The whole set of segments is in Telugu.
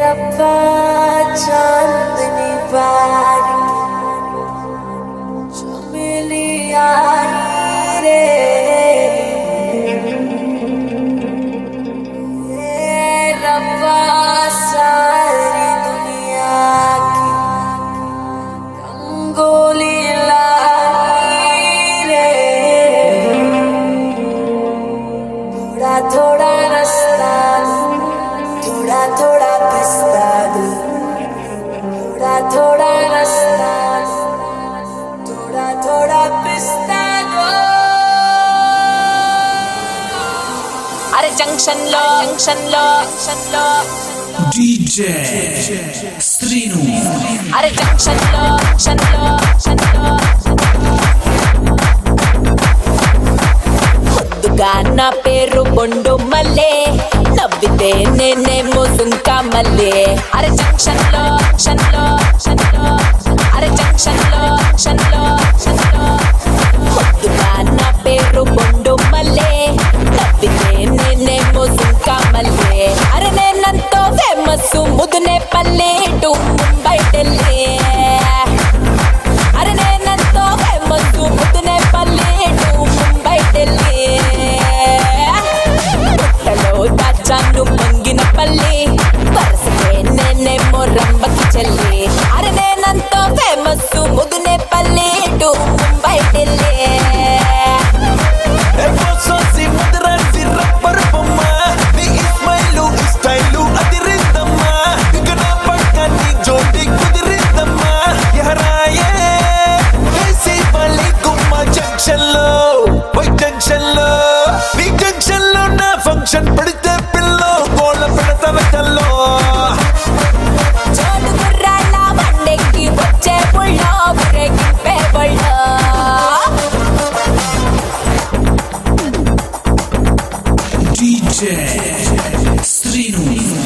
रब्बा चांदनी बारी जो मिली आई रे रब्बा सारी दुनिया की रंगोली लाई रे थोड़ा थोड़ा रास्ता थोड़ा थोड़ा पिस्ता थोड़ा थोड़ा रास्ता थोड़ा थोड़ा पिस्ता अरे जंक्शन लो DJ Srinu अरे जंक्शन लो ముద్దుగాన పేరు బొండు మల్లే నవ్వితే నేనేమో సుంకా మల్లే అరే జంక్షన్ లో అరే జంక్షన్ లో ముద్దుగాన పేరు బొండు మల్లే నవ్వితే నేనేమో సుంకా మల్లే అరే నేనంతో ఫేమస్ ముదునే పల్లె టు ముంబై ఢిల్లీ అరే నేనంతో ఫేమస్ ముదునే పల్లె టు ముంబై ఢిల్లీ చాను మంగిన పల్లి వరసకే నేనేమో రంబకి చెల్లి అరే నేనంతో ఫేమస్ ముదునే పల్లి టు ముంబై ఢిల్లీ ఫంక్షన్ పడితే పిల్లో కోళ్ళ పెడతావ చల్లో చోటు గుర్రాల బండెక్కి వచ్చే పుల్లో ఊరేగింపే బళ్ళో DJ Srinu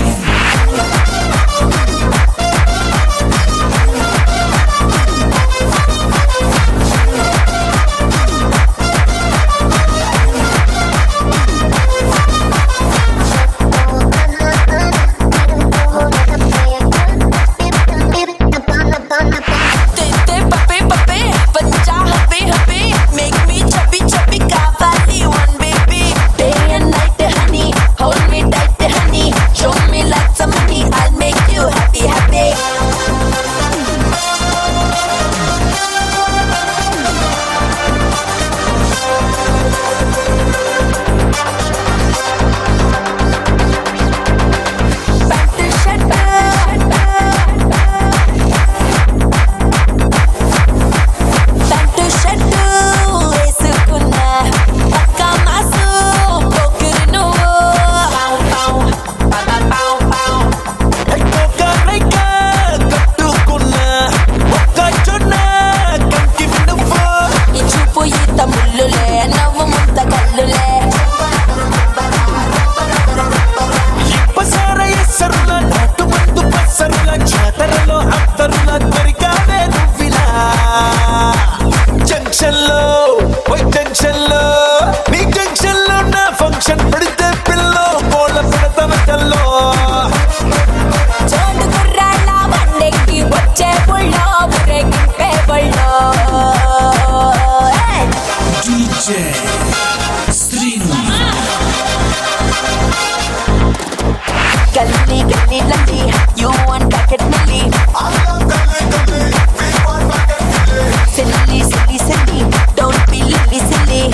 You want back at Millie silly don't be silly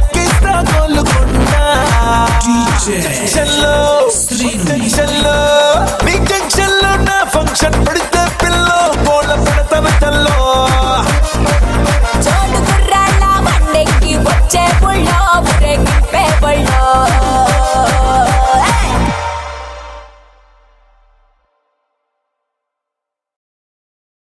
DJ Srinu నీ జంక్షన్